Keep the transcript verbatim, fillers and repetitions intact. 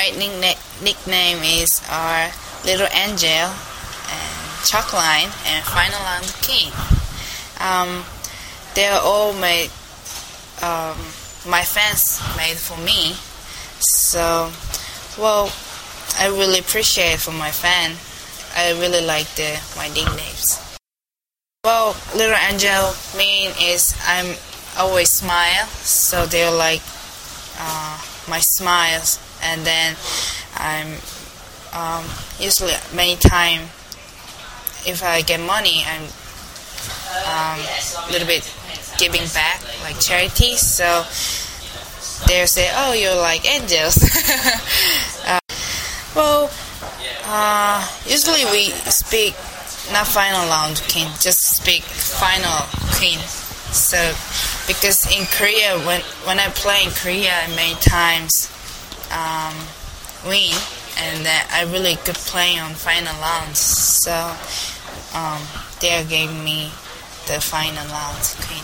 my nickna- nickname is our Little Angel and Chalkline and Final Round King. Um, they're all made, um, my fans made for me. So, well, I really appreciate for my fan. I really like the my nicknames. Well, Little Angel mean is I'm always smile, so they're like uh, my smiles, and then I'm um, usually many time if I get money, I'm um, a little bit giving back like charity. So they say, "Oh, you're like angels." uh, well, uh, usually we speak not final round king, just speak final queen. So because in Korea, when when I play in Korea, I many times um, win, and uh, I really good playing on final rounds. So um, they gave me the final round queen.